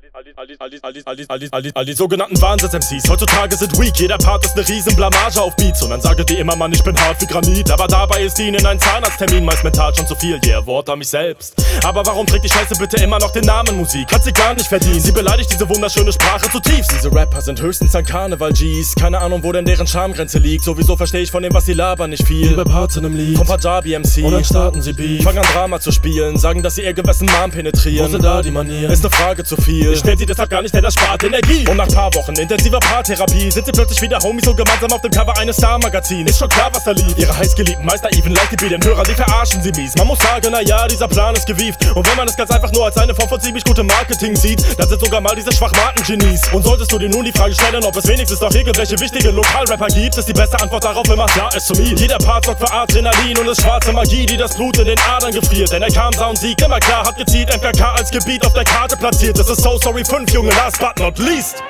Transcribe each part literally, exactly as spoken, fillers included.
All die sogenannten Wahnsinns-M Cs heutzutage sind weak. Jeder Part ist ne riesen Blamage auf Beats. Und dann sage die immer, Mann, ich bin hart wie Granit. Aber dabei ist ihnen ein Zahnarzttermin meist mental schon zu viel. Yeah, Wort an mich selbst. Aber warum trägt die Scheiße bitte immer noch den Namen Musik? Hat sie gar nicht verdient. Sie beleidigt diese wunderschöne Sprache zutiefst. Diese Rapper sind höchstens ein Karneval-Gs. Keine Ahnung, wo denn deren Schamgrenze liegt. Sowieso verstehe ich von dem, was sie labern, nicht viel. Bei Parts in einem Lied vom Punjabi-M C. Und dann starten sie Beat, fangen an Drama zu spielen, sagen, dass sie ihr gewissen Mom penetrieren. Wo sind da die Manieren? Ist ne Frage zu viel. Ich stell sie deshalb gar nicht, denn das spart Energie. Und nach paar Wochen intensiver Paartherapie sind sie plötzlich wieder Homies so gemeinsam auf dem Cover eines Star-Magazins. Ist schon klar, was da liegt. Ihre heißgeliebten Meister even like die den Hörer, die verarschen sie mies. Man muss sagen, naja, dieser Plan ist gewieft. Und wenn man es ganz einfach nur als eine Form von ziemlich gutem Marketing sieht, dann sind sogar mal diese Schwachmaten-Genies. Und solltest du dir nun die Frage stellen, ob es wenigstens noch irgendwelche wichtige Lokalrapper gibt, ist die beste Antwort darauf immer, ja, es zu mir. Jeder Part sorgt für Adrenalin und ist schwarze Magie, die das Blut in den Adern gefriert. Denn er kam, sah und siegt immer klar, hat gezielt M K K als Gebiet auf der Karte platziert. Das ist So Sorry fünf, Junge, last but not least.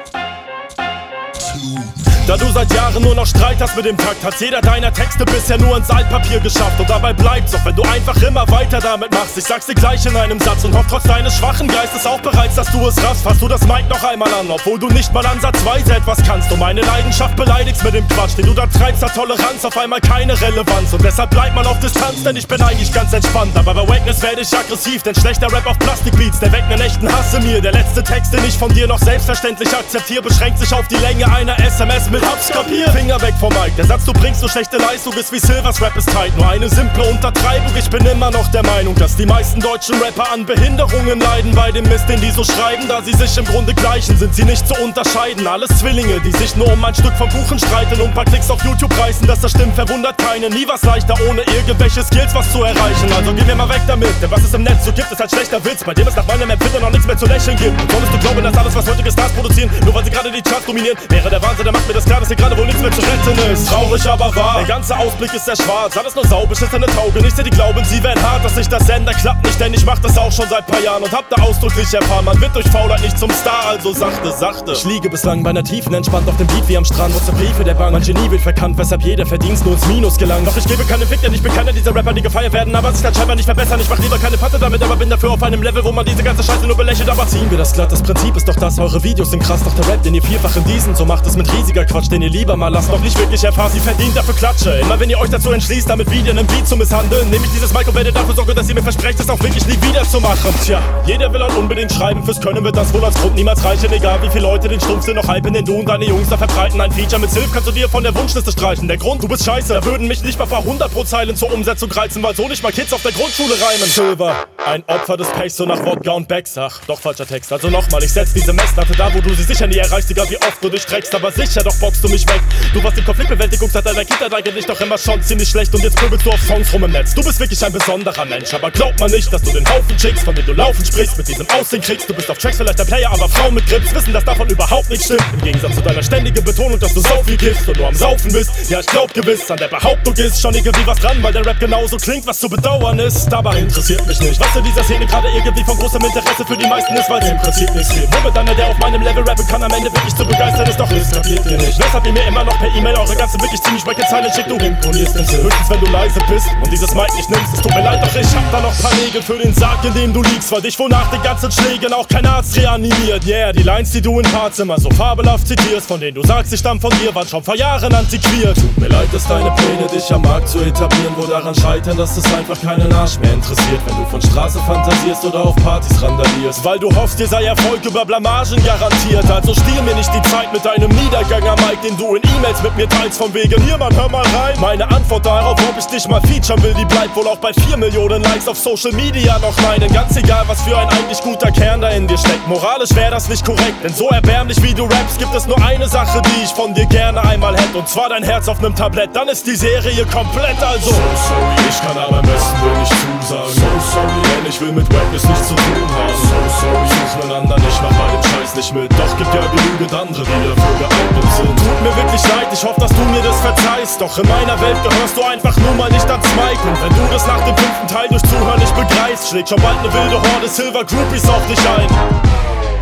Da du seit Jahren nur noch Streit hast mit dem Takt, hat jeder deiner Texte bisher nur ins Altpapier geschafft. Und dabei bleibt's, auch wenn du einfach immer weiter damit machst. Ich sag's dir gleich in einem Satz und hoff trotz deines schwachen Geistes auch bereits, dass du es raffst. Fass du das Mic noch einmal an, obwohl du nicht mal ansatzweise etwas kannst. Und meine Leidenschaft beleidigst mit dem Quatsch, den du da treibst, hat Toleranz auf einmal keine Relevanz. Und deshalb bleib mal auf Distanz, denn ich bin eigentlich ganz entspannt. Aber bei Wackness werde ich aggressiv, denn schlechter Rap auf Plastikbeats, der weckt nen echten Hass in mir. Der letzte Text, den ich von dir noch selbstverständlich akzeptiere, beschränkt sich auf die Länge einer S M S mit Hab's kapiert. Finger weg vom Mic, der Satz, du bringst so schlechte Leistung, ist wie Silvers Rap ist tight. Nur eine simple Untertreibung, ich bin immer noch der Meinung, dass die meisten deutschen Rapper an Behinderungen leiden bei dem Mist, den die so schreiben. Da sie sich im Grunde gleichen, sind sie nicht zu unterscheiden. Alles Zwillinge, die sich nur um ein Stück vom Kuchen streiten und ein paar Klicks auf YouTube reißen. Dass das stimmt, verwundert keinen. Nie was leichter, ohne irgendwelche Skills was zu erreichen. Also geh mir mal weg damit, denn was es im Netz so gibt, ist halt schlechter Witz, bei dem es nach meinem Empfinden noch nichts mehr zu lächeln gibt. Und solltest du glauben, dass alles, was heutige Stars produzieren, nur weil sie gerade die Charts dominieren, wäre der Wahnsinn, der macht mir das klar, dass hier gerade wohl nichts mehr zu retten ist. Traurig, aber wahr, der ganze Ausblick ist sehr schwarz. Alles nur saubisch, ist eine Tauge, nicht, die glauben, sie wären hart. Dass sich das Sender klappt nicht, denn ich mach das auch schon seit paar Jahren und hab da ausdrücklich erfahren, man wird durch Faulheit nicht zum Star, also sachte, sachte. Ich liege bislang bei einer Tiefen entspannt auf dem Beat wie am Strand. Trotz der Briefe der Bank, mein Genie wird verkannt, weshalb jeder Verdienst nur ins Minus gelangt. Doch ich gebe keinen Fick, denn ich bin keiner dieser Rapper, die gefeiert werden, aber sich dann scheinbar nicht verbessern. Ich mach lieber keine Patte damit, aber bin dafür auf einem Level, wo man diese ganze Scheiße nur belächelt. Aber ziehen wir das glatt, das Prinzip ist doch das, eure Videos sind krass, doch der Rap, den ihr vierfach in diesen so macht, ist mit riesiger Quatsch, den ihr lieber mal lasst. Noch nicht wirklich erfahrt, sie verdient dafür Klatsche. Immer wenn ihr euch dazu entschließt, damit wieder einen Beat zu misshandeln, nehme ich dieses Mic und werde dafür sorgen, dass ihr mir versprecht, es auch wirklich nie wieder zu machen. Tja, jeder will halt unbedingt schreiben, fürs Können wird das wohl als Grund niemals reichen. Egal wie viele Leute den Stumpfsinn noch hypen, den du und deine Jungs da verbreiten. Ein Feature mit Silf kannst du dir von der Wunschliste streichen. Der Grund, du bist scheiße, da würden mich nicht mal paar hundert pro Zeilen zur Umsetzung reizen, weil so nicht mal Kids auf der Grundschule reimen. Silver, ein Opfer des Pechs, so nach Wodka und Becks. Ach, doch falscher Text, also nochmal, ich setz diese Messlatte da, wo du sie sicher nie erreichst, egal wie oft du dich streckst, aber sicher doch boxst du mich weg. Du warst im Konfliktbewältigung seit deiner Kindheit eigentlich doch immer schon ziemlich schlecht und jetzt pöbelst du auf Songs rum im Netz. Du bist wirklich ein besonderer Mensch, aber glaub man nicht, dass du den Haufen Chicks, von denen du laufen sprichst, mit diesem Aussehen kriegst. Du bist auf Tracks vielleicht ein Player, aber Frauen mit Grips wissen, dass davon überhaupt nichts stimmt. Im Gegensatz zu deiner ständigen Betonung, dass du so viel kiffst und nur am Saufen bist. Ja, ich glaub gewiss, an der Behauptung ist schon irgendwie was dran, weil der Rap genauso klingt, was zu bedauern ist. Aber interessiert mich nicht, was in dieser Szene gerade irgendwie von großem Interesse für die meisten ist, weil es im Prinzip nichts gibt. Womit einer, der auf meinem Level rappen kann, am Ende wirklich zu begeistern ist, doch das kapiert ihr nicht. Weshalb ihr mir immer noch per E-Mail eure ganze wirklich ziemlich wacke Zeilen schickt, du imponierst den Sinn. Höchstens wenn du leise bist und dieses Mic nicht nimmst, es tut mir leid, doch ich hab da noch paar Nägel für den Sarg, in dem du liegst, weil dich wohl nach den ganzen Schlägen auch kein Arzt reanimiert. Yeah, die Lines, die du in Parts immer so fabelhaft zitierst, von denen du sagst, ich stamm von dir, waren schon vor Jahren antiquiert. Tut mir leid, dass deine Pläne, dich am Markt zu etablieren, wo daran scheitern, dass es einfach keinen Arsch mehr interessiert, wenn du von Straße fantasierst oder auf Partys randalierst. Weil du hoffst, dir sei Erfolg über Blamagen garantiert, also stiehl mir nicht die Zeit mit deinem Niedergang am Mic, den du in E-Mails mit mir teilst, von wegen, hier Mann, hör mal rein. Meine Antwort darauf, ob ich dich mal featuren will, die bleibt wohl auch bei vier Millionen Likes auf Social Media noch meinen. Ganz egal, was für ein eigentlich guter Kern da in dir steckt. Moralisch wäre das nicht korrekt, denn so erbärmlich wie du rappst, gibt es nur eine Sache, die ich von dir gerne einmal hätte, und zwar dein Herz auf nem Tablett. Dann ist die Serie komplett, also. So sorry, ich kann aber am besten will nicht zusagen. So sorry, denn ich will mit Wackness nichts zu tun haben. So sorry, such nen anderen, ich mach bei dem Scheiß nicht mit. Doch gibt ja genügend andere, die dafür geeignet sind. Tut mir wirklich leid, ich hoffe, dass du mir das verzeihst. Doch in meiner Welt gehörst du einfach nur mal nicht ans Mic. Und wenn du das nach dem fünften Teil durch Zuhören nicht begreifst, schlägt schon bald ne wilde Horde Silver Groupies auf dich ein.